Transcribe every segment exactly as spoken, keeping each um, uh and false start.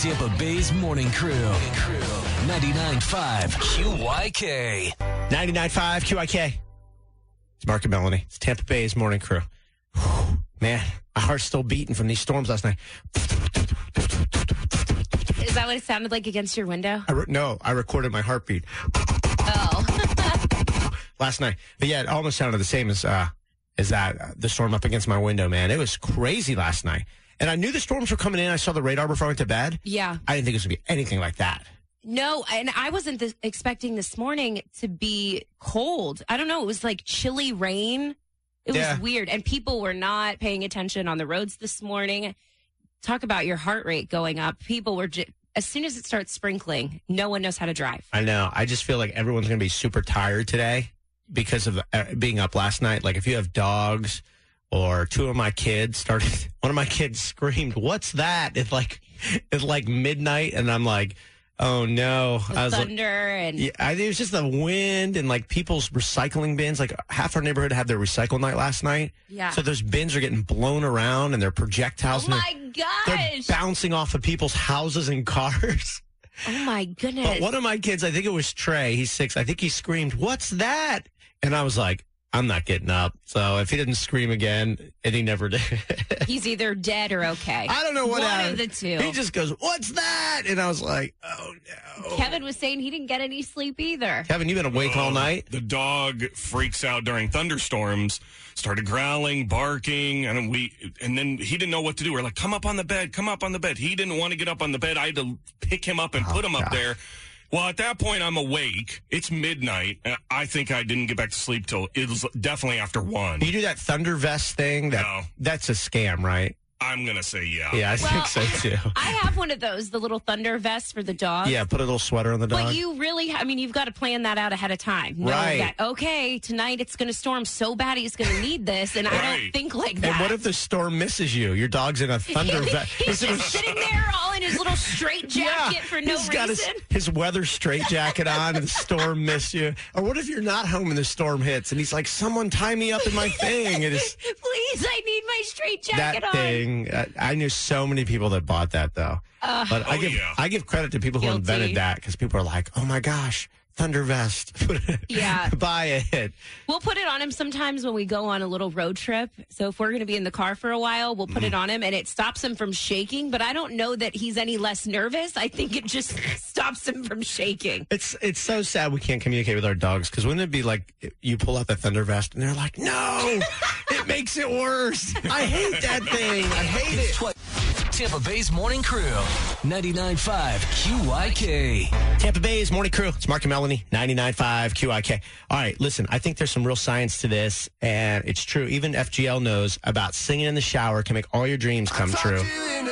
Tampa Bay's Morning Crew. ninety-nine point five Q Y K. ninety-nine point five Q I K. It's Mark and Melanie. It's Tampa Bay's Morning Crew. Whew, man, my heart's still beating from these storms last night. Is that what it sounded like against your window? I re- no, I recorded my heartbeat. Oh. Last night. But yeah, it almost sounded the same as uh, as that, uh, the storm up against my window, man. It was crazy last night. And I knew the storms were coming in. I saw the radar before I went to bed. Yeah. I didn't think it was going to be anything like that. No, and I wasn't th- expecting this morning to be cold. I don't know. It was like chilly rain. It Yeah. was weird. And people were not paying attention on the roads this morning. Talk about your heart rate going up. People were just, as soon as it starts sprinkling, no one knows how to drive. I know. I just feel like everyone's going to be super tired today because of uh, being up last night. Like if you have dogs or two of my kids started, one of my kids screamed, "What's that?" It's like, it's like midnight. And I'm like, oh no. The I was like, thunder and yeah, I, it was just the wind and like people's recycling bins. Like half our neighborhood had their recycle night last night. Yeah. So those bins are getting blown around and they're projectiles. oh and my they're, gosh. they're bouncing off of people's houses and cars. Oh my goodness. But one of my kids, I think it was Trey, he's six, I think he screamed, "What's that?" And I was like, I'm not getting up. So if he didn't scream again, and he never did. He's either dead or okay. I don't know what One happened. of the two. He just goes, "What's that?" And I was like, oh no. Kevin was saying he didn't get any sleep either. Kevin, you've been awake all Uh, night? The dog freaks out during thunderstorms, started growling, barking, and we and then he didn't know what to do. We're like, "Come up on the bed, come up on the bed." He didn't want to get up on the bed. I had to pick him up and Oh, put him up gosh. there. Well, at that point, I'm awake. It's midnight. Uh, I think I didn't get back to sleep till it was definitely after one. You do that thunder vest thing? That No. That's a scam, right? I'm going to say yeah. Yeah, I Well, think so too. I have one of those, the little thunder vests for the dog. Yeah, put a little sweater on the dog. But you really, I mean, you've got to plan that out ahead of time. Know Right. that, okay, tonight it's going to storm so bad he's going to need this, and I don't Right. think like that. And what if the storm misses you? Your dog's in a thunder vest. He's just sitting there all in his little straight jacket Yeah, for no he's got his, reason. his weather straight jacket on and the storm missed you. Or what if you're not home and the storm hits and he's like, "Someone tie me up in my thing." It is Please, I need my straight jacket that on. thing. Uh, I knew so many people that bought that though. Uh, but I Oh, give yeah. I give credit to people who Guilty. invented that because people are like, "Oh my gosh, thunder vest." Yeah. Buy it. We'll put it on him sometimes when we go on a little road trip. So if we're going to be in the car for a while, we'll put Mm. it on him, and it stops him from shaking. But I don't know that he's any less nervous. I think it just stops him from shaking. It's it's so sad we can't communicate with our dogs because wouldn't it be like you pull out the thunder vest and they're like, "No, it makes it worse. I hate that thing. I hate it." Twi- Tampa Bay's Morning Crew. ninety-nine point five Q Y K. Tampa Bay's Morning Crew. It's Mark and Melanie, ninety-nine point five Q I K. All right, listen, I think there's some real science to this, and it's true. Even F G L knows about singing in the shower can make all your dreams come true.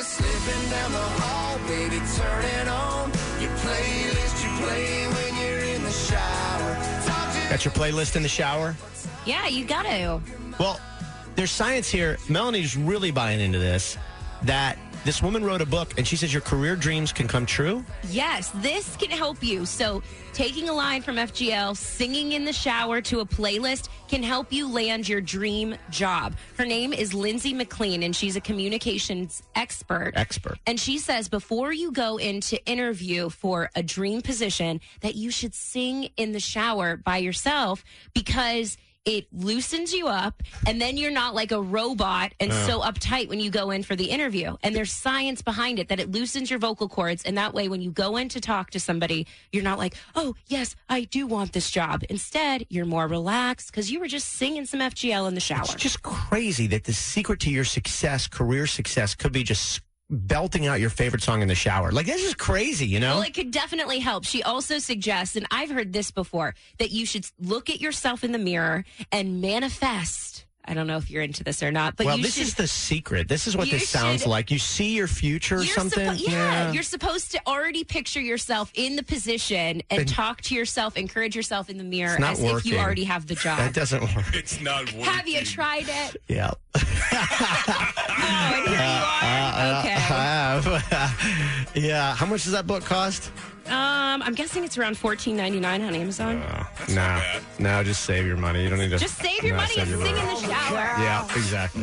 Got your playlist in the shower? Yeah, you got to. Well, there's science here. Melanie's really buying into this, that this woman wrote a book, and she says your career dreams can come true. Yes, this can help you. So, taking a line from F G L, singing in the shower to a playlist can help you land your dream job. Her name is Lindsay McLean, and she's a communications expert. Expert. And she says before you go into interview for a dream position, that you should sing in the shower by yourself because it loosens you up, and then you're not like a robot and so uptight when you go in for the interview. And there's science behind it that it loosens your vocal cords, and that way when you go in to talk to somebody, you're not like, "Oh, yes, I do want this job." Instead, you're more relaxed because you were just singing some F G L in the shower. It's just crazy that the secret to your success, career success, could be just belting out your favorite song in the shower. Like, this is crazy, you know? Well, it could definitely help. She also suggests, and I've heard this before, that you should look at yourself in the mirror and manifest. I don't know if you're into this or not, but well, you this should, is the secret. This is what you this sounds should- like. You see your future or you're something? suppo- yeah, you're supposed to already picture yourself in the position and And- talk to yourself, encourage yourself in the mirror It's not as if working. you already have the That job. doesn't work. It's not working. Have you tried it? Yeah. Oh, and here you are. Okay. I have. Yeah. How much does that book cost? Um, I'm guessing it's around fourteen ninety-nine on Amazon. No. bad. No, just save your money. You don't need to. Just save your No, money save and your sing in money. the shower. Yeah, exactly.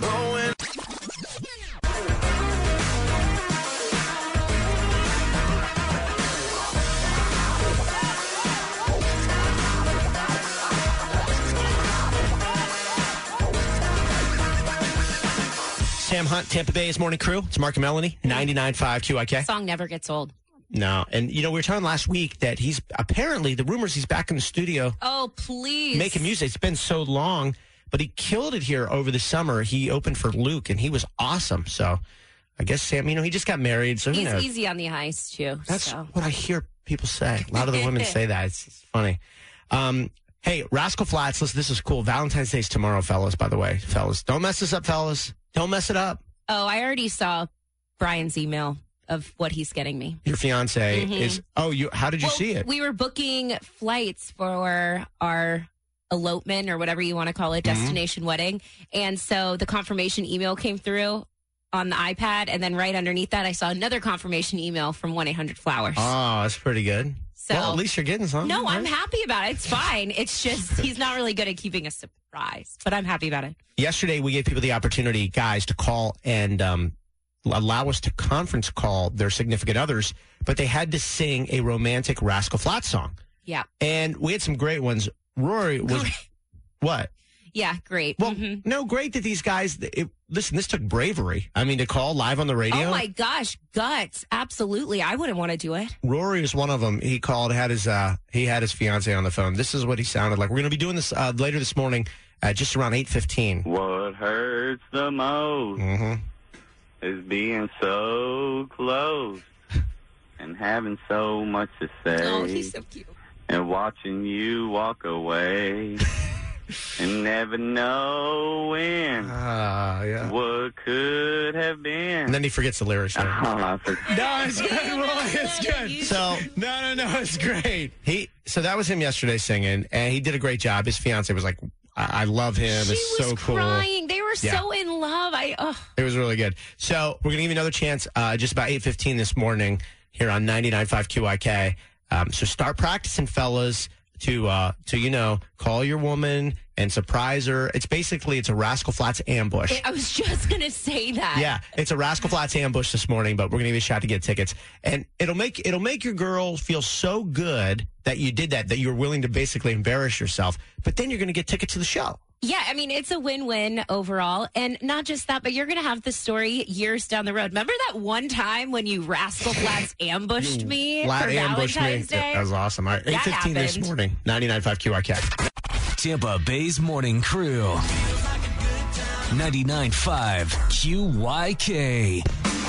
Sam Hunt, Tampa Bay's Morning Crew. It's Mark and Melanie, ninety-nine point five Q I K. Song never gets old. No. And, you know, we were talking last week that he's apparently, the rumors he's back in the studio Oh, please. making music. It's been so long, but he killed it here over the summer. He opened for Luke, and he was awesome. So I guess Sam, you know, he just got married. So who He's knows? easy on the eyes, too. That's so. what I hear people say. A lot of the women say that. It's, it's funny. Um, hey, Rascal Flatts, listen, this is cool. Valentine's Day's tomorrow, fellas, by the way. Fellas, don't mess this up, fellas. Don't mess it up. Oh, I already saw Brian's email of what he's getting me. Your fiance Mhm. is, oh, you. How did you Well, see it? We were booking flights for our elopement or whatever you want to call it, Mm-hmm. destination wedding. And so the confirmation email came through on the iPad. And then right underneath that, I saw another confirmation email from one eight hundred flowers. Oh, that's pretty good. So- well, at least you're getting something. No, I'm right? happy about it. It's fine. It's just he's not really good at keeping a surprise, but I'm happy about it. Yesterday, we gave people the opportunity, guys, to call and um, allow us to conference call their significant others, but they had to sing a romantic Rascal Flatts song. Yeah. And we had some great ones. Rory was, Great. what? Yeah, great. Well, Mhm. no, great that these guys, it, listen, this took bravery. I mean, to call live on the radio. Oh my gosh, guts. Absolutely. I wouldn't want to do it. Rory was one of them. He called, had his, uh, he had his fiance on the phone. This is what he sounded like. We're going to be doing this uh, later this morning at just around eight fifteen. What hurts the most Mm-hmm. is being so close and having so much to say Oh, he's so cute. and watching you walk away and never knowing Ah, yeah. what could have been. And then he forgets the lyrics. Oh, I forgot. No, it's good, Roy. It's good. So no, no, no, it's great. He so that was him yesterday singing, and he did a great job. His fiance was like, "I, I love him. She it's was so cool." crying. They were Yeah. so in love. I oh. It was really good. So we're gonna give you another chance, uh, just about eight fifteen this morning here on ninety-nine point five Q I K. Um, so start practicing, fellas, to uh, to you know, call your woman and surprise her. It's basically it's a Rascal Flatts ambush. I was just gonna say that. Yeah, it's a Rascal Flatts ambush this morning, but we're gonna give you a shot to get tickets, and it'll make it'll make your girl feel so good that you did that, that you're willing to basically embarrass yourself. But then you're gonna get tickets to the show. Yeah, I mean, it's a win-win overall. And not just that, but you're going to have the story years down the road. Remember that one time when you Rascal Flatts ambushed me Flat for ambush me. Valentine's Day? That was awesome. All right, eight fifteen this happened. morning, ninety-nine point five Q I K. Tampa Bay's Morning Crew. ninety-nine point five Q Y K.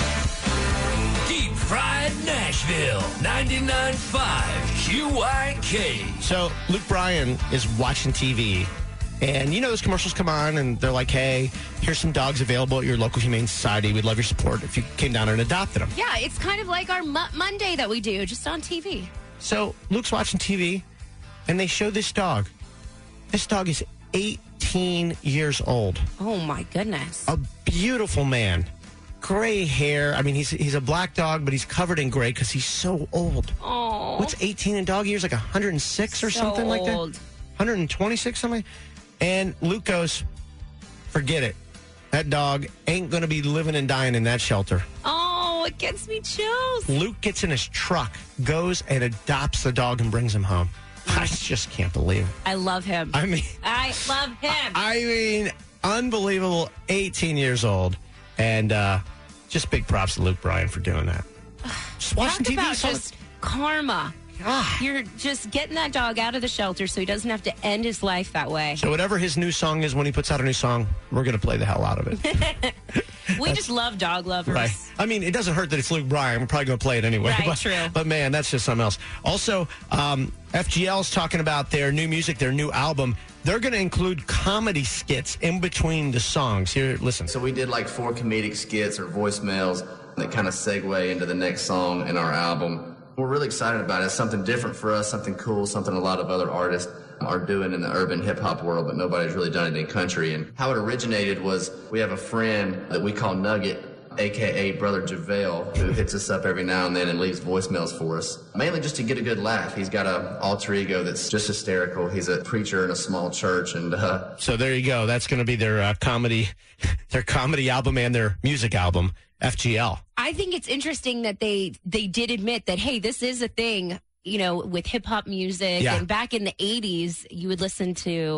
Deep Fried Nashville. ninety-nine point five Q Y K. So Luke Bryan is watching T V, and you know those commercials come on, and they're like, "Hey, here's some dogs available at your local humane society. We'd love your support if you came down and adopted them." Yeah, it's kind of like our Mo- Monday that we do, just on T V. So Luke's watching T V, and they show this dog. This dog is eighteen years old. Oh, my goodness. A beautiful man. Gray hair. I mean, he's he's a black dog, but he's covered in gray because he's so old. Oh, What's eighteen in dog years? Like one hundred six or so something like that? old. one hundred twenty-six, something. And Luke goes, forget it. That dog ain't going to be living and dying in that shelter. Oh, it gets me chills. Luke gets in his truck, goes and adopts the dog and brings him home. I just can't believe it. I love him. I mean, I love him. I mean, unbelievable. eighteen years old, and uh, just big props to Luke Bryan for doing that. Just watching Talk T V. about saw just karma. the- God. You're just getting that dog out of the shelter so he doesn't have to end his life that way. So whatever his new song is, when he puts out a new song, we're going to play the hell out of it. We just love dog lovers. Right. I mean, it doesn't hurt that it's Luke Bryan. We're probably going to play it anyway. Right, but, true. But man, that's just something else. Also, um, F G L's talking about their new music, their new album. They're going to include comedy skits in between the songs. Here, listen. So we did like four comedic skits or voicemails that kind of segue into the next song in our album. We're really excited about it. It's something different for us, something cool, something a lot of other artists are doing in the urban hip-hop world, but nobody's really done it in country. And how it originated was we have a friend that we call Nugget, a k a. Brother JaVale, who hits us up every now and then and leaves voicemails for us, mainly just to get a good laugh. He's got a alter ego that's just hysterical. He's a preacher in a small church, and uh, So there you go. That's going to be their uh, comedy, their comedy album and their music album, F G L. I think it's interesting that they they did admit that, hey, this is a thing, you know, with hip hop music. Yeah. And back in the eighties, you would listen to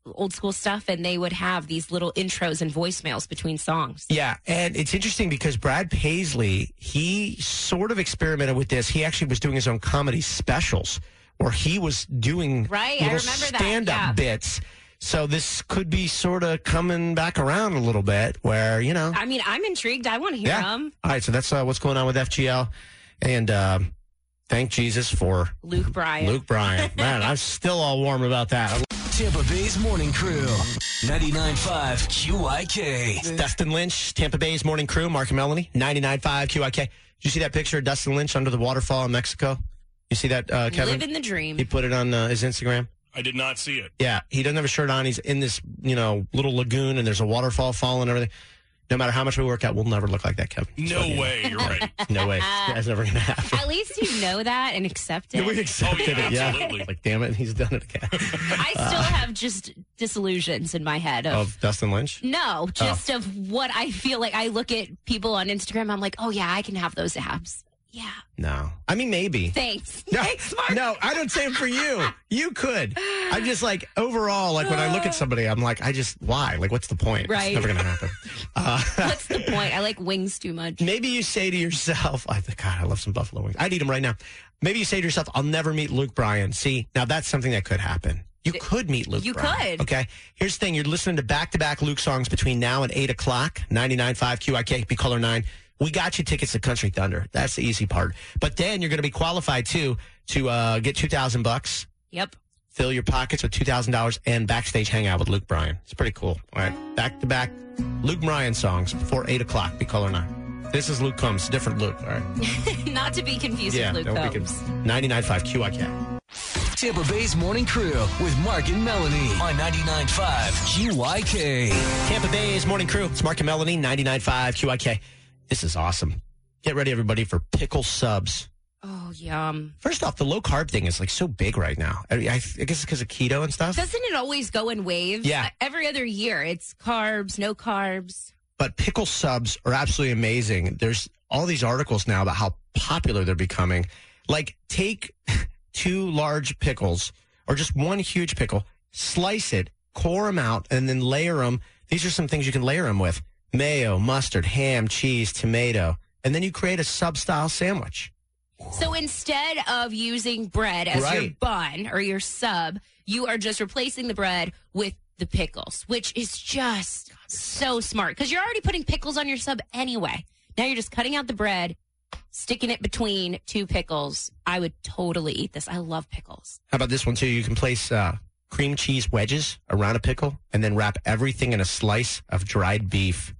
old school stuff, and they would have these little intros and voicemails between songs. Yeah, and it's interesting because Brad Paisley, he sort of experimented with this. He actually was doing his own comedy specials where he was doing Right, I little remember that, stand-up yeah. bits. So this could be sort of coming back around a little bit where, you know. I mean, I'm intrigued. I want to hear Yeah. them. All right, so that's uh, what's going on with F G L. And uh, thank Jesus for Luke Bryan. Luke Bryan. Man, I'm still all warm about that. Tampa Bay's Morning Crew, ninety-nine point five Q I K. It's Dustin Lynch, Tampa Bay's Morning Crew, Mark and Melanie, ninety-nine point five Q I K. Did you see that picture of Dustin Lynch under the waterfall in Mexico? You see that, uh, Kevin? Living the dream. He put it on uh, his Instagram. I did not see it. Yeah, he doesn't have a shirt on. He's in this, you know, little lagoon, and there's a waterfall falling and everything. No matter how much we work out, we'll never look like that, Kevin. No So, yeah. way. You're right. No way. That's never going to happen. At least you know that and accept it. We accepted Oh, yeah, it, yeah. absolutely. Like, damn it, he's done it again. I still have just disillusions in my head of, Of Dustin Lynch? no, just of what I feel like. I look at people on Instagram, I'm like, oh yeah, I can have those abs. Yeah. No. I mean, maybe. Thanks. No, Thanks, Mark. no, I don't say it for you. You could. I'm just like, overall, like when I look at somebody, I'm like, I just, why? Like, what's the point? Right. It's never going to happen. Uh, What's the point? I like wings too much. maybe you say to yourself, I think, God, I love some buffalo wings. I'd eat them right now. Maybe you say to yourself, I'll never meet Luke Bryan. See, now that's something that could happen. You could meet Luke You Bryan. could. Okay. Here's the thing. You're listening to back-to-back Luke songs between now and eight o'clock, ninety-nine point five Q I K, be caller nine. We got you tickets to Country Thunder. That's the easy part. But then you're going to be qualified, too, to uh, get two thousand bucks. Yep. Fill your pockets with two thousand dollars and backstage hangout with Luke Bryan. It's pretty cool. All right. Back-to-back Luke Bryan songs before eight o'clock. Be caller nine. This is Luke Combs. Different Luke. All right. Not to be confused Yeah. with Luke don't be Combs. confused. ninety-nine point five Q I K. Tampa Bay's Morning Crew with Mark and Melanie on ninety-nine point five Q I K. Tampa Bay's Morning Crew. It's Mark and Melanie, ninety-nine point five Q I K. This is awesome. Get ready, everybody, for pickle subs. Oh, yum. First off, the low carb thing is like so big right now. I, I, I guess it's because of keto and stuff. Doesn't it always go in waves? Yeah. Every other year, it's carbs, no carbs. But pickle subs are absolutely amazing. There's all these articles now about how popular they're becoming. Like, take two large pickles or just one huge pickle, slice it, core them out, and then layer them. These are some things you can layer them with. Mayo, mustard, ham, cheese, tomato. And then you create a sub-style sandwich. So instead of using bread as your Right. bun or your sub, you are just replacing the bread with the pickles, which is just so smart because you're already putting pickles on your sub anyway. Now you're just cutting out the bread, sticking it between two pickles. I would totally eat this. I love pickles. How about this one, too? You can place uh, cream cheese wedges around a pickle and then wrap everything in a slice of dried beef.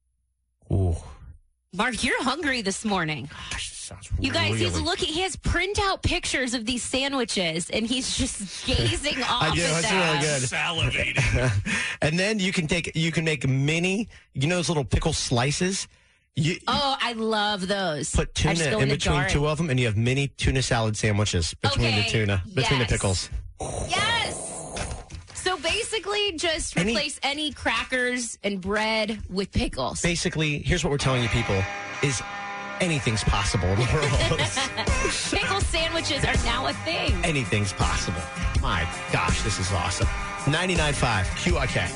Ooh. Mark, you're hungry this morning. Gosh, this sounds You guys, really... he's looking, he has printout pictures of these sandwiches and he's just gazing off do, at it's them. really good. Salivating. And then you can take, you can make mini, you know, those little pickle slices. You, Oh, I love those. put I just tuna go in the between jar two of them, and you have mini tuna salad sandwiches between Okay, the tuna, between the yes. pickles. Yes. So basically, just Any- replace any crackers and bread with pickles. Basically, here's what we're telling you, people: is anything's possible in the world. Pickle sandwiches are now a thing. Anything's possible. My gosh, this is awesome. ninety-nine point five Q I K.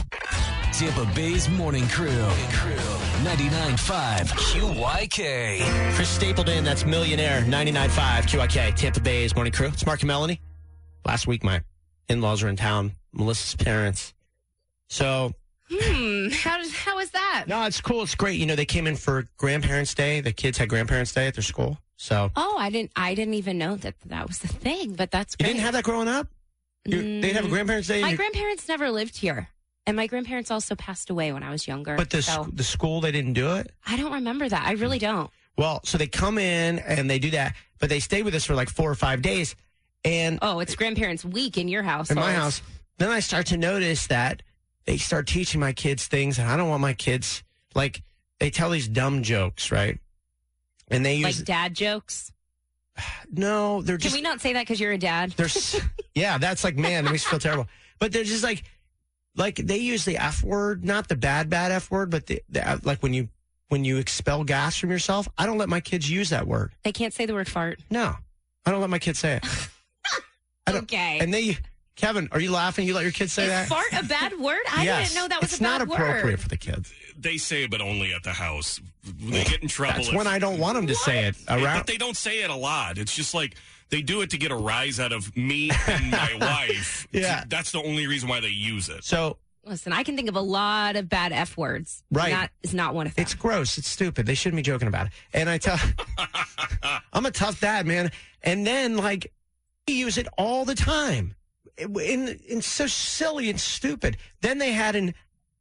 Tampa Bay's Morning Crew, ninety-nine point five Q I K. Chris Stapleton, that's Millionaire, ninety-nine point five Q I K. Tampa Bay's Morning Crew. It's Mark and Melanie. Last week, my in-laws were in town, Melissa's parents. So, Hmm. How does how is that? no, it's cool. It's great. You know, they came in for Grandparents' Day. The kids had Grandparents' Day at their school. So, Oh, I didn't. I didn't even know that that was the thing. But that's you great. didn't have that growing up? You, they'd have a Grandparents' Day? and My your- grandparents never lived here, and my grandparents also passed away when I was younger. But the, so sc- the school, they didn't do it? I don't remember that. I really don't. Well, so they come in and they do that, but they stay with us for like four or five days. And Oh, it's grandparents' week in your house. in my house, then I start to notice that they start teaching my kids things, and I don't want my kids, like, they tell these dumb jokes, right? And they use, like dad jokes. no, they're Can just, we not say that because you're a dad? they're, s- yeah, that's like, man, that makes me feel terrible. But they're just like, like, they use the F word, not the bad, bad F word, but the, the like when you, when you expel gas from yourself, I don't let my kids use that word. They can't say the word fart. No, I don't let my kids say it. I don't- Okay. And they Kevin, are you laughing? You let your kids say Is that? fart a bad word? I Yes. didn't know that was it's a bad not word. appropriate for the kids. They say it, but only at the house. They get in trouble. That's if- when I don't want them to say it. Around. But they don't say it a lot. It's just like they do it to get a rise out of me and my wife. Yeah. That's the only reason why they use it. So Listen, I can think of a lot of bad F words. Right. That is not one of them. it's gross. It's stupid. They shouldn't be joking about it. And I tell, I'm a tough dad, man. And then like, we use it all the time. In, in so silly and stupid. Then they had an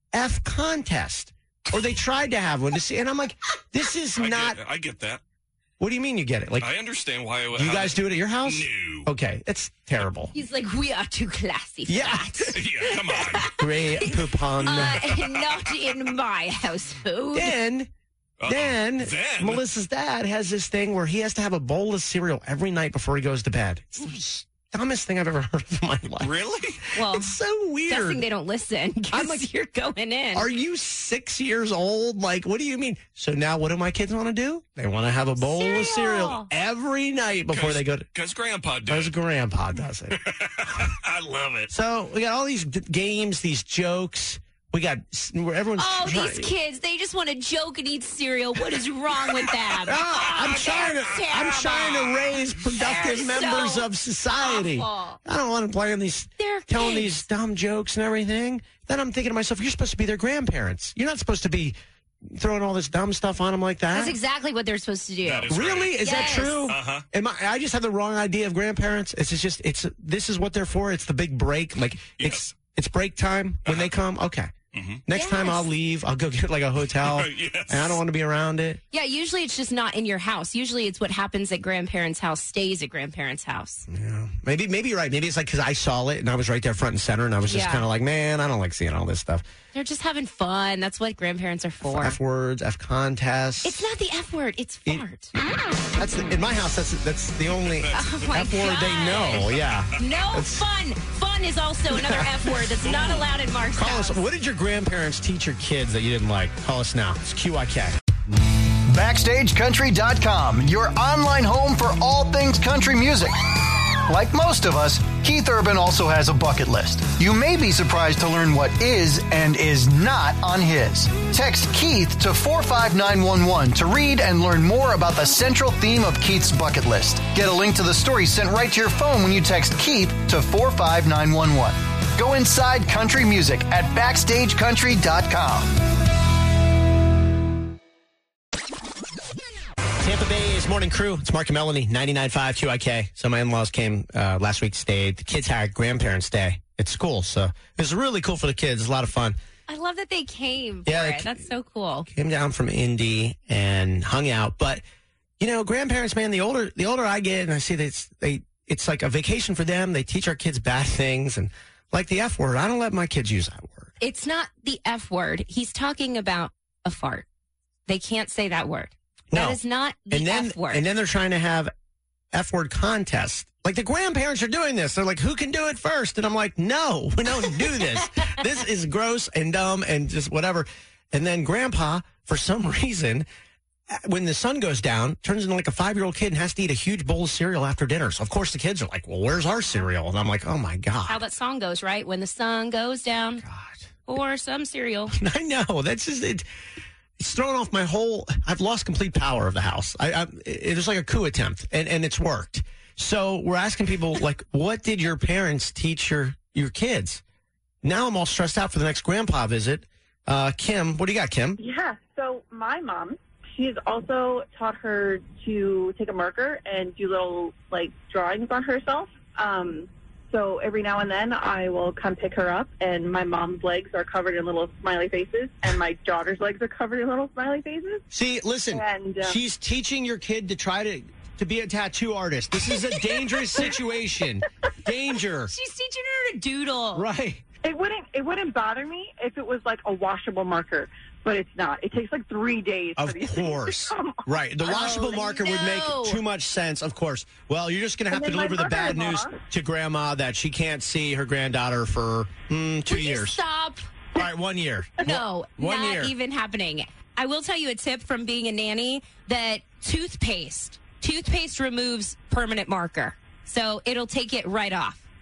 F contest, or they tried to have one to see, and I'm like, this is I not. Get, I get that. What do you mean you get it? Like, I understand why. It, you how- guys do it at your house? No. Okay, it's terrible. He's like, we are too classy for Yeah, that. Yeah, come on. great poupon. Uh, not in my household. then, Uh-oh. then, Then? Melissa's dad has this thing where he has to have a bowl of cereal every night before he goes to bed. It's the dumbest thing I've ever heard of in my life. Really? Well, It's so weird. guessing they don't listen because I'm like, you're going in. Are you six years old? Like, what do you mean? So now what do my kids want to do? They want to have a bowl Cereal. of cereal every night before they go to. Because Grandpa Because did. grandpa does it. I love it. So we got all these d- games, these jokes. We got where everyone's. Oh, trying- these kids, they just want to joke and eat cereal. What is wrong with them? Ah, I'm Oh, trying to. they're I'm trying to terrible. raise productive They're members so of society. awful. I don't want to play on these, They're telling kids. these dumb jokes and everything. Then I'm thinking to myself, you're supposed to be their grandparents. You're not supposed to be throwing all this dumb stuff on them like that. That's exactly what they're supposed to do. That is Really? right. Is Yes. that true? Uh-huh. Am I? I just have the wrong idea of grandparents. It's just it's this is what they're for. It's the big break. Like Yes. it's it's break time when they come. Okay. Next time Yes. I'll leave. I'll go get like a hotel, Yes. and I don't want to be around it. Yeah, usually it's just not in your house. Usually it's what happens at grandparents' house stays at grandparents' house. Yeah. Maybe maybe you're right. Maybe it's like because I saw it and I was right there front and center, and I was just Yeah. kind of like, man, I don't like seeing all this stuff. They're just having fun. That's what grandparents are for. F words, F contests. It's not the F word, it's fart. That's the, in my house. That's that's the only Oh my F word they God. know. Yeah. No fun. Fun is also another F word that's not allowed in Mark's Call house. us. What did your grandparents teach your kids that you didn't like? Call us now. It's Q I K. Backstage Country dot com, your online home for all things country music. Like most of us, Keith Urban also has a bucket list. You may be surprised to learn what is and is not on his. Text Keith to four five nine one one to read and learn more about the central theme of Keith's bucket list. Get a link to the story sent right to your phone when you text Keith to four five nine one one. Go inside country music at backstage country dot com. Tampa Bay's Morning Crew. It's Mark and Melanie, ninety-nine point five Q I K. So my in-laws came uh, last week, stayed. The kids had Grandparents' Day at school. So it was really cool for the kids. It was a lot of fun. I love that they came for Yeah, they it. That's so cool. Came down from Indy and hung out. But, you know, grandparents, man, the older the older I get and I see that it's, they, it's like a vacation for them. They teach our kids bad things. And like the F word, I don't let my kids use that word. It's not the F word. He's talking about a fart. They can't say that word. No. That is not the and then, F word. And then they're trying to have F word contests. Like the grandparents are doing this. They're like, who can do it first? And I'm like, no, we don't do this. This is gross and dumb and just whatever. And then grandpa, for some reason, when the sun goes down, turns into like a five-year-old kid and has to eat a huge bowl of cereal after dinner. So, of course, the kids are like, well, where's our cereal? And I'm like, oh, my God. How that song goes, right? When the sun goes down, God. or some cereal. I know. That's just it. It's thrown off my whole. I've lost complete power of the house. I, I it was like a coup attempt, and, and it's worked. So we're asking people like, what did your parents teach your your kids? Now I'm all stressed out for the next grandpa visit. Uh, Kim, what do you got, Kim? Yeah, so my mom, she's also taught her to take a marker and do little, like, drawings on herself. Um, so every now and then I will come pick her up, and my mom's legs are covered in little smiley faces, and my daughter's legs are covered in little smiley faces. See, listen, And, um, she's teaching your kid to try to to be a tattoo artist. This is a dangerous situation. Danger. She's teaching her to doodle. Right. It wouldn't it wouldn't bother me if it was like a washable marker, but it's not. It takes like three days Of for these course. things to come Right. The washable Oh, marker would no. make too much sense, of course. Well, you're just going to have to And then my deliver the bad news mother-in-law- to grandma that she can't see her granddaughter for mm, two Will you years. stop. All right, one year. No, One not year. even happening. I will tell you a tip from being a nanny that toothpaste, toothpaste removes permanent marker. So it'll take it right off.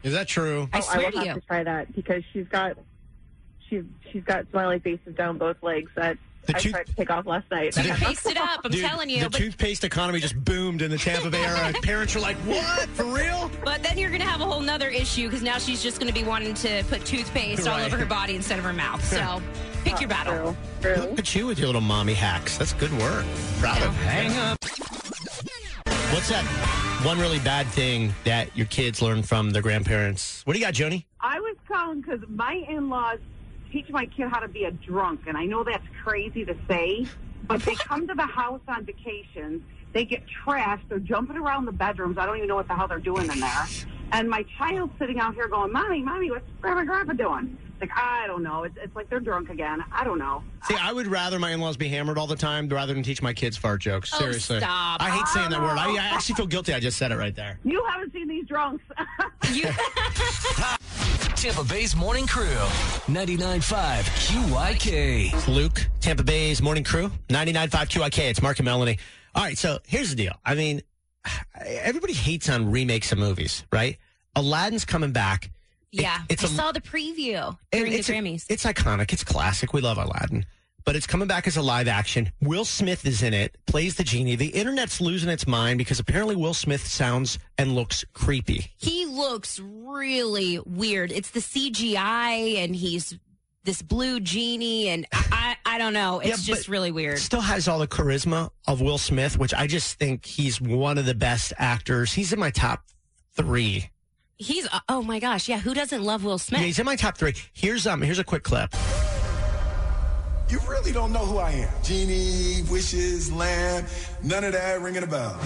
Is that true? I Oh, swear I will to have you. to try that because she's got she's she's got smiley faces down both legs that The I tooth- tried to take off last night. Toothpaste it up, I'm Dude, telling you. the But, toothpaste economy just boomed in the Tampa Bay area. Parents are like, what? For real? but then you're going to have a whole nother issue because now she's just going to be wanting to put toothpaste all Right. over her body instead of her mouth. So pick your battle. True. True. Look at you with your little mommy hacks. That's good work. Proud of you. Hang up. What's that one really bad thing that your kids learn from their grandparents? What do you got, Joni? I was calling because my in-laws teach my kid how to be a drunk, and I know that's crazy to say, but they come to the house on vacations, they get trashed, they're jumping around the bedrooms, I don't even know what the hell they're doing in there, and my child's sitting out here going, Mommy, Mommy, what's Grandma and Grandpa doing? Like, I don't know. It's, it's like they're drunk again. I don't know. See, I would rather my in-laws be hammered all the time rather than teach my kids fart jokes. Oh, Seriously. stop. I hate saying that word. I, I actually feel guilty. I just said it right there. You haven't seen these drunks. You, Tampa Bay's Morning Crew. ninety-nine point five Q Y K. It's Luke, Tampa Bay's Morning Crew, ninety-nine point five Q I K. It's Mark and Melanie. All right, so here's the deal. I mean, everybody hates on remakes of movies, right? Aladdin's coming back. It- yeah, it's I a- saw the preview And during the it's, Grammys. it's iconic. It's classic. We love Aladdin. But it's coming back as a live action. Will Smith is in it, plays the genie. The internet's losing its mind because apparently Will Smith sounds and looks creepy. He looks really weird. It's the C G I, and he's this blue genie, and I, I, I don't know. It's Yeah, just but really weird. Still has all the charisma of Will Smith, which I just think he's one of the best actors. He's in my top three. He's uh, oh my gosh, yeah. Who doesn't love Will Smith? Yeah, he's in my top three. Here's um here's a quick clip. You really don't know who I am. Genie, wishes, lamb, none of that ringing a bell.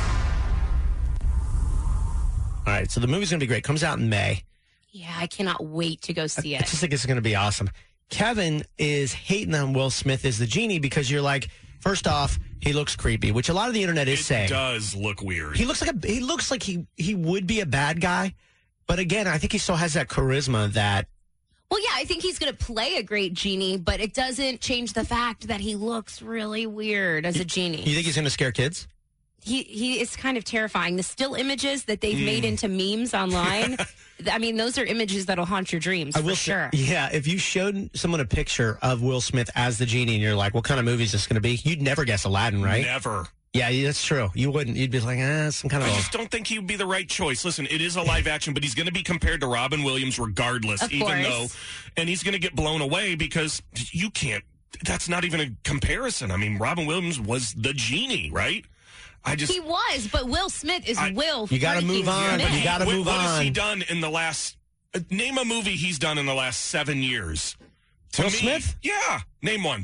All right, so the movie's going to be great. Comes out in May. Yeah, I cannot wait to go see I it. just think it's going to be awesome. Kevin is hating on Will Smith as the genie because you're like, first off, he looks creepy, which a lot of the internet is It saying. does look weird. He looks like a he looks like he he would be a bad guy, but again, I think he still has that charisma that Well, yeah, I think he's going to play a great genie, but it doesn't change the fact that he looks really weird as a genie. you think he's going to scare kids. He he is kind of terrifying. The still images that they've Mm. made into memes online, I mean, those are images that'll haunt your dreams I for will say- sure. yeah, if you showed someone a picture of Will Smith as the genie and you're like, what kind of movie is this going to be? You'd never guess Aladdin, right? Never. Yeah, that's true. You wouldn't. You'd be like, eh, some kind of. I a- just don't think he would be the right choice. Listen, it is a live action, but he's going to be compared to Robin Williams regardless, Of even course. though, and he's going to get blown away because you can't, that's not even a comparison. I mean, Robin Williams was the genie, right? I just. He was, but Will Smith is I- Will. You gotta freaking move on, Smith. but you gotta what, move what has he on. done in the last, uh, name a movie he's done in the last seven years. To Will me, Smith? Yeah. Name one.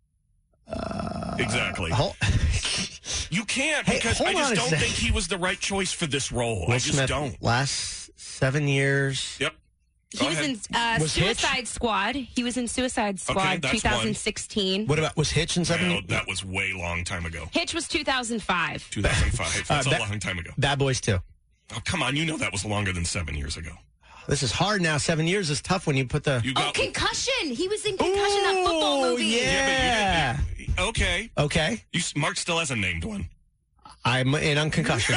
Uh, exactly. Hol- You can't Hey, because hold I on just a don't sec. think he was the right choice for this role. Will I just Smith, don't. last seven years. Yep. He Go was ahead. in uh, Was Hitch? Suicide Squad. He was in Suicide Squad that's one. twenty sixteen. What about was Hitch in seven? Well, that was way long time ago. Hitch was two thousand five. two thousand five. That's Uh, a that- long time ago. Bad Boys two. Oh, come on. You know that was longer than seven years ago. This is hard now. Seven years is tough when you put the. You Oh, got. Concussion. He was in Concussion, that football Ooh, movie. Yeah. but you didn't- okay. Okay. You, Mark still hasn't named one. I'm in on concussion.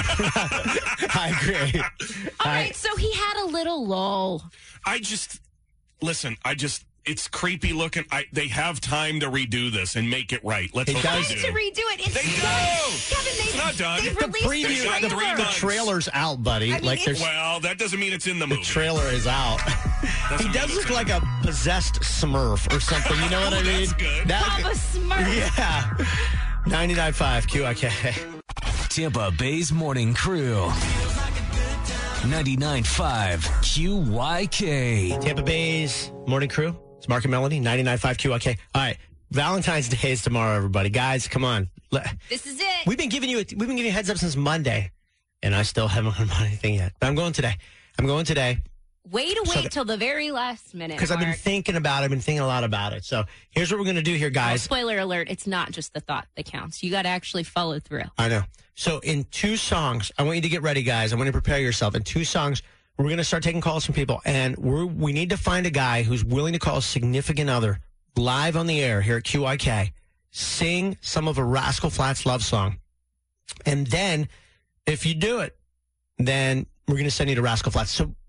I agree. All I- right, so he had a little lull. I just. Listen, I just. It's creepy looking. I, they have time to redo this and make it right. Let's It hope does. they To do. redo it, it's They done. do. Kevin, they, It's not done. they've The released preview, the They got trailer. three the months. trailer's out, buddy. I mean, like it's- there's Well, that doesn't mean it's in the the movie. trailer is out. Doesn't he mean does it's look in like the- a possessed Smurf or something. You know what Oh, I mean? that's good. That- Papa Smurf. yeah. ninety-nine point five Q I K. Tampa Bay's Morning Crew. ninety-nine point five Q Y K. Tampa Bay's Morning Crew. It's Mark and Melanie, ninety-nine point five Q I K. All right. Valentine's Day is tomorrow, everybody. Guys, come on. Let- This is it. We've been giving you a, we've been giving you a heads up since Monday, and I still haven't heard about anything yet. But I'm going today. I'm going today Way to So wait the- till the very last minute. because I've been Mark. thinking about it. I've been thinking a lot about it. So here's what we're going to do here, Well, guys. spoiler alert, it's not just the thought that counts. You got to actually follow through. I know. So in two songs, I want you to get ready, guys. I want you to prepare yourself. In two songs, we're going to start taking calls from people, and we're, we need to find a guy who's willing to call a significant other live on the air here at Q I K, sing some of a Rascal Flatts love song. And then if you do it, then we're going to send you to Rascal Flatts. So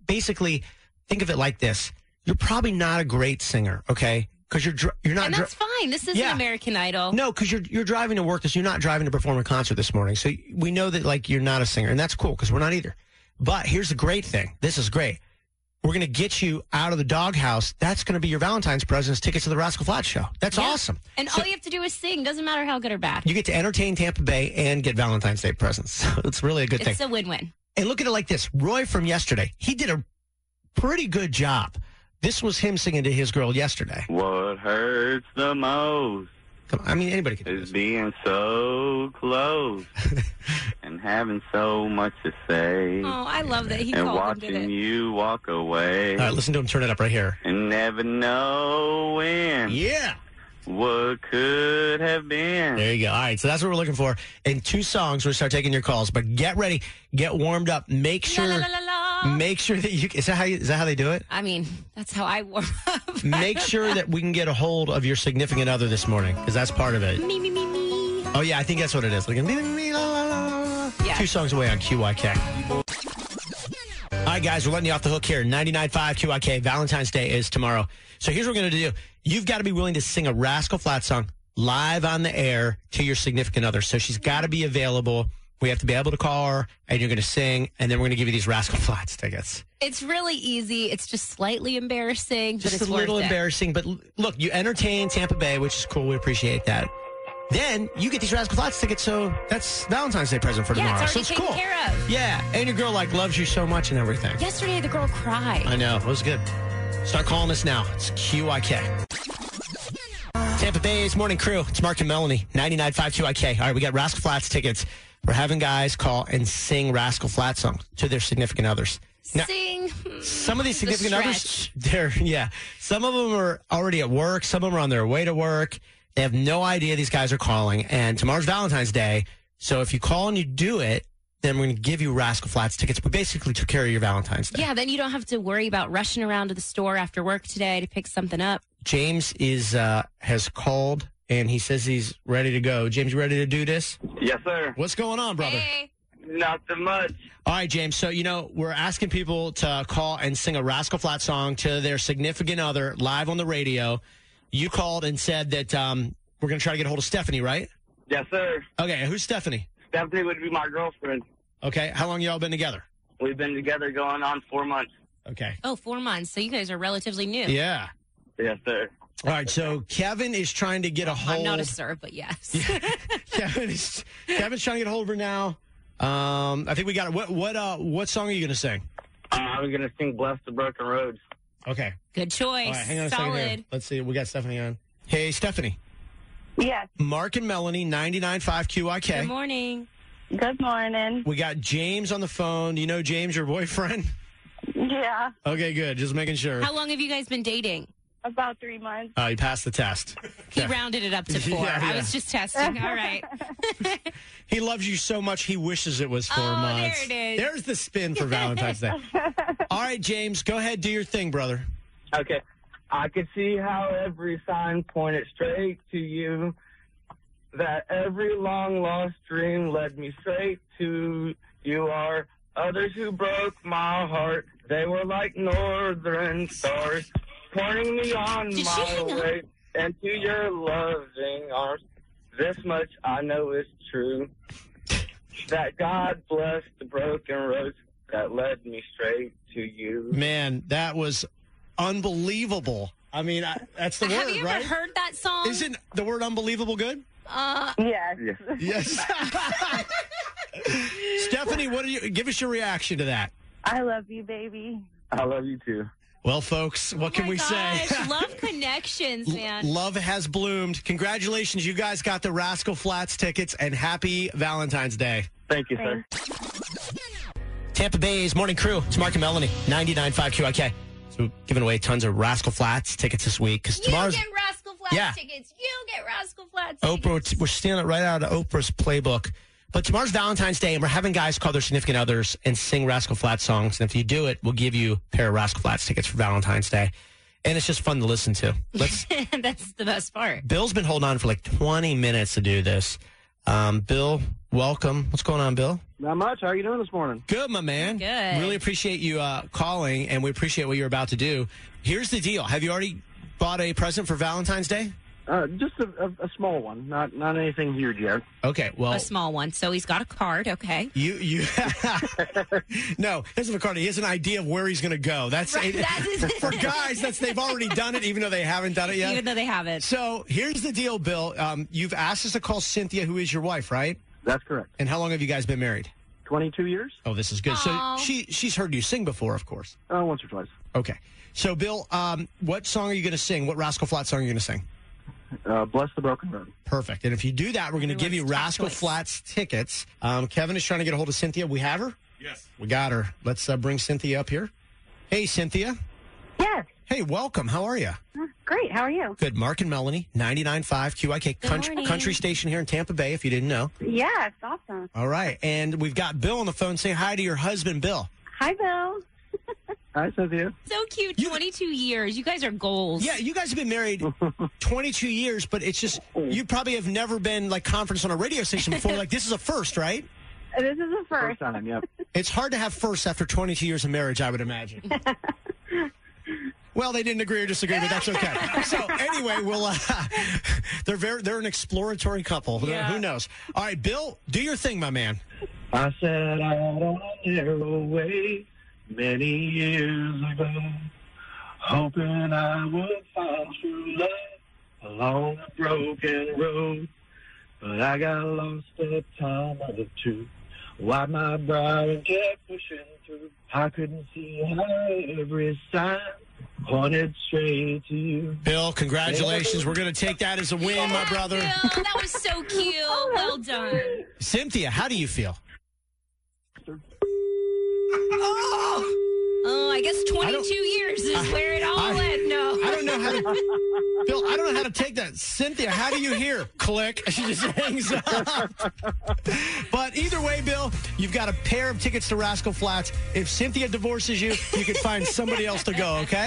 basically, think of it like this. You're probably not a great singer, okay? Because you're dr- you're not. And that's dr- fine. This isn't Yeah. American Idol. No, because you're you're driving to work. This you're not driving to perform a concert this morning. So we know that like you're not a singer, and that's cool because we're not either. But here's the great thing. This is great. We're going to get you out of the doghouse. That's going to be your Valentine's presents, tickets to the Rascal Flatts show. That's Yeah. awesome. And So all you have to do is sing. Doesn't matter how good or bad. you get to entertain Tampa Bay and get Valentine's Day presents. So it's really a good It's thing. a win-win. And look at it like this. Roy from yesterday, he did a pretty good job. This was him singing to his girl yesterday. What hurts the most Come on, I mean, anybody can do is this. being so close and having so much to say Oh, I love that he and called and did watching it. you walk away All right, listen to him turn it up right here. and never knowing Yeah. what could have been. There you go. All right, so that's what we're looking for. In two songs, we'll start taking your calls. But get ready, get warmed up. Make sure, La, la, la, la, la. make sure that you. Is that how you, is that how they do it? I mean, that's how I warm up. Make sure that we can get a hold of your significant other this morning because that's part of it. me, me, me, me. Oh yeah, I think that's what it is. Like, me, me, me, la, la, la, la. Yeah. Two songs away on Q Y K. All right, guys, we're letting you off the hook here. ninety-nine point five Q I K. Valentine's Day is tomorrow. So here's what we're going to do. You've got to be willing to sing a Rascal Flatts song live on the air to your significant other. So she's got to be available. We have to be able to call her, and you're going to sing, and then we're going to give you these Rascal Flatts tickets. It's really easy. It's just slightly embarrassing, but Just it's a worth little it. embarrassing, but l- look, you entertain Tampa Bay, which is cool. We appreciate that. Then you get these Rascal Flatts tickets, so that's Valentine's Day present for Yeah, tomorrow. it's so already it's taken cool. care of. Yeah, and your girl like loves you so much and everything. Yesterday, the girl cried. I know. It was good. Start calling us now. It's Q I K. Tampa Bay's Morning Crew. It's Mark and Melanie. ninety-nine point five Q I K. All right, we got Rascal Flatts tickets. We're having guys call and sing Rascal Flatts songs to their significant others. Now, Sing. some of these The significant others, stretch. they're, yeah, some of them are already at work. Some of them are on their way to work. They have no idea these guys are calling. And tomorrow's Valentine's Day. So if you call and you do it, then we're going to give you Rascal Flatts tickets. We basically took care of your Valentine's Day. Yeah, then you don't have to worry about rushing around to the store after work today to pick something up. James is uh, has called and he says he's ready to go. James, you ready to do this? Yes, sir. What's going on, brother? Hey. Nothing much. All right, James. So, you know, we're asking people to call and sing a Rascal Flatts song to their significant other live on the radio. You called and said that um, we're going to try to get a hold of Stephanie, right? Yes, sir. Okay, who's Stephanie? Stephanie would be my girlfriend. Okay, how long y'all been together? We've been together going on four months. Okay. Oh, four months. So you guys are relatively new. Yeah. Yes, sir. All right, so Kevin is trying to get a hold. I'm not a sir, but yes. Kevin is, Kevin's trying to get a hold of her now. Um, I think we got it. What what uh what song are you going to sing? Uh, I'm going to sing Bless the Broken Roads. Okay. Good choice. All right, hang on a second here. Solid. Let's see. We got Stephanie on. Hey, Stephanie. Yes. Mark and Melanie, ninety-nine point five Q I K. Good morning. Good morning. We got James on the phone. You know James, your boyfriend? Yeah. Okay, good. Just making sure. How long have you guys been dating? About three months. Uh, you passed the test. He Yeah. rounded it up to four. Yeah, I yeah. was just testing. All right. He loves you so much, he wishes it was four Oh, there months. it is. There's the spin for Valentine's Day. All right, James, go ahead, do your thing, brother. Okay. I could see how every sign pointed straight to you, that every long-lost dream led me straight to you. Are others who broke my heart. They were like northern stars, pointing me on Did she my hang up? way into your loving arms. This much I know is true, that God blessed the broken roads that led me straight to you. Man, that was unbelievable. I mean, I, that's the Have word, you ever right? heard that song? Isn't the word unbelievable good? Uh, Yes. Yes. Stephanie, what do you give us your reaction to that? I love you, baby. I love you too. Well, folks, what oh can my we gosh, say? Love connections, man. Love has bloomed. Congratulations, you guys got the Rascal Flatts tickets, and happy Valentine's Day. Thank you, sir. Tampa Bay's Morning Crew. It's Mark and Melanie, ninety-nine point five Q I K. So we're giving away tons of Rascal Flatts tickets this week because You tomorrow's get Rascal Flatts Yeah. tickets. You get Rascal Flatts Oprah. tickets. We're stealing it right out of Oprah's playbook. But tomorrow's Valentine's Day, and we're having guys call their significant others and sing Rascal Flatts songs. And if you do it, we'll give you a pair of Rascal Flatts tickets for Valentine's Day. And it's just fun to listen to. Let's. That's the best part. Bill's been holding on for like twenty minutes to do this. Um, Bill, welcome. What's going on, Bill? Not much. How are you doing this morning? Good, my man. Good. Really appreciate you uh, calling, and we appreciate what you're about to do. Here's the deal. Have you already bought a present for Valentine's Day? Uh, just a, a, a small one, not not anything huge yet. Okay, well, A small one. So he's got a card. Okay. you you no, he doesn't have a card. He has an idea of where he's going to go. That's Right, that is- for guys. That's they've already done it, even though they haven't done it yet. Even though they haven't. So here's the deal, Bill. Um, you've asked us to call Cynthia, who is your wife, right? That's correct. And how long have you guys been married? twenty-two years? Oh, this is good. Aw. So she she's heard you sing before, of course. Uh, once or twice. Okay. So, Bill, um, what song are you going to sing? What Rascal Flatts song are you going to sing? Uh, Bless the Broken Road. Perfect. And if you do that, we're going to give you Everyone's top Rascal choice. Flatts tickets. Um, Kevin is trying to get a hold of Cynthia. We have her? Yes. We got her. Let's uh, bring Cynthia up here. Hey, Cynthia. Yes. Hey, welcome. How are you? Great. How are you? Good. Mark and Melanie, ninety-nine point five Q I K country, morning. country station here in Tampa Bay, if you didn't know. Yeah, it's awesome. All right. And we've got Bill on the phone. Say hi to your husband, Bill. Hi, Bill. Hi, Cynthia. So cute. twenty-two years. You guys are goals. Yeah, you guys have been married twenty-two years, but it's just, you probably have never been like conference on a radio station before. Like, this is a first, right? This is the first. First time, yep. It's hard to have firsts after twenty-two years of marriage, I would imagine. Well, they didn't agree or disagree, but that's okay. So anyway, we'll uh, they're very they're an exploratory couple. Yeah. Who knows? All right, Bill, do your thing, my man. I set out on a narrow way many years ago, hoping I would find true love along a broken road. But I got lost a time or two, wiped my brow and kept pushing through. I couldn't see how every sign pointed straight to you. Bill, congratulations. We're going to take that as a win, my brother. Bill, that was so cute. Well done. Cynthia, how do you feel? Oh, oh I guess twenty-two years is I- where it all I- went. No. I don't know how to, Bill, I don't know how to take that. Cynthia, how do you hear? Click. She just hangs up. But either way, Bill, you've got a pair of tickets to Rascal Flatts. If Cynthia divorces you, you can find somebody else to go, okay?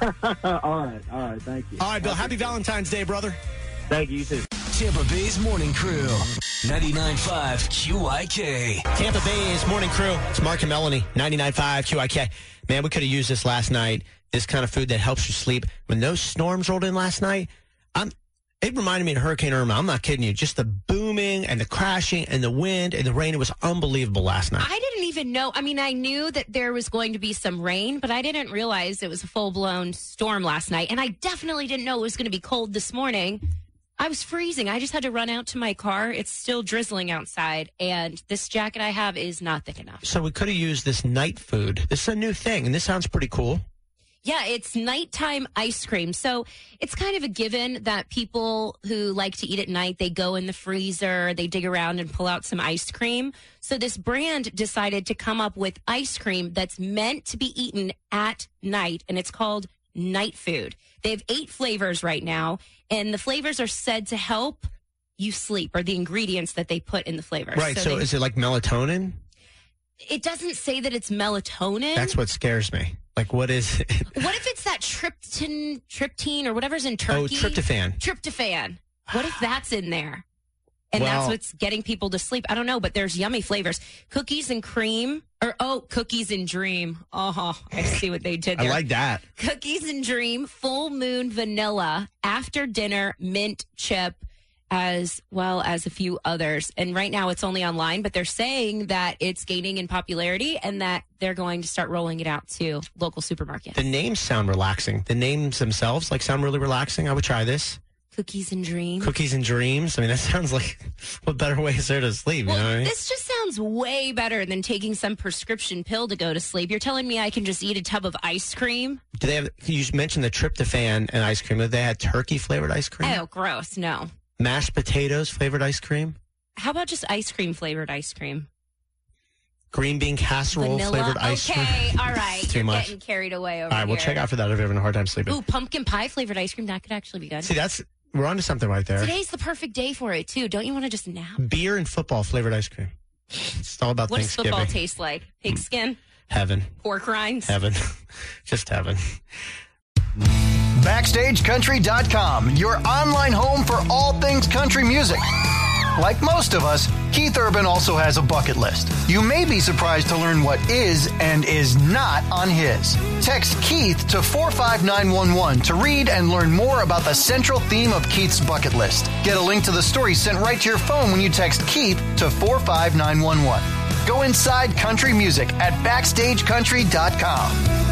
all right, all right, thank you. All right, Bill, happy Valentine's Day, brother. Thank you, you too. Tampa Bay's Morning Crew, ninety-nine point five Q I K. Tampa Bay's Morning Crew. It's Mark and Melanie, ninety-nine point five Q I K. Man, we could have used this last night. This kind of food that helps you sleep. When those storms rolled in last night, I'm, it reminded me of Hurricane Irma. I'm not kidding you. Just the booming and the crashing and the wind and the rain. It was unbelievable last night. I didn't even know. I mean, I knew that there was going to be some rain, but I didn't realize it was a full-blown storm last night. And I definitely didn't know it was going to be cold this morning. I was freezing. I just had to run out to my car. It's still drizzling outside, and this jacket I have is not thick enough. So we could have used this night food. This is a new thing, and this sounds pretty cool. Yeah, it's nighttime ice cream. So it's kind of a given that people who like to eat at night, they go in the freezer, they dig around and pull out some ice cream. So this brand decided to come up with ice cream that's meant to be eaten at night, and it's called Night Food. They have eight flavors right now, and the flavors are said to help you sleep, or the ingredients that they put in the flavors. Right, so, they- is it like melatonin? it doesn't say that it's melatonin. That's what scares me. Like, what is it? What if it's that tryptin, tryptine or whatever's in turkey? Oh, tryptophan. Tryptophan. What if that's in there? And Well- that's what's getting people to sleep. I don't know, but there's yummy flavors. Cookies and cream. Or, oh, cookies and dream. Oh, I see what they did I there. like that. Cookies and dream, full moon vanilla, after dinner mint chip, as well as a few others. And right now it's only online, but they're saying that it's gaining in popularity and that they're going to start rolling it out to local supermarkets. The names sound relaxing. The names themselves like sound really relaxing. I would try this. Cookies and dream. Cookies and dreams. I mean, that sounds like what better way is there to sleep? Well, you know what I mean? this just sounds way better than taking some prescription pill to go to sleep. You're telling me I can just eat a tub of ice cream? Do they have? You mentioned the tryptophan and ice cream. Have they had turkey flavored ice cream? Oh, gross. No. Mashed potatoes flavored ice cream. How about just ice cream flavored ice cream? Green bean casserole Vanilla? flavored ice cream. Okay, all right. Too You're much. getting carried away over All right, we'll here. check out for that if you're having a hard time sleeping. Ooh, pumpkin pie flavored ice cream. That could actually be good. See, that's we're onto something right there. Today's the perfect day for it, too. Don't you want to just nap? Beer and football flavored ice cream. It's all about What does Thanksgiving. football taste like? Pigskin? Heaven. Pork rinds? Heaven. Just heaven. Backstage Country dot com, your online home for all things country music. Like most of us, Keith Urban also has a bucket list. You may be surprised to learn what is and is not on his. Text Keith to four five nine one one to read and learn more about the central theme of Keith's bucket list. Get a link to the story sent right to your phone when you text Keith to four five nine one one. Go inside country music at backstage country dot com.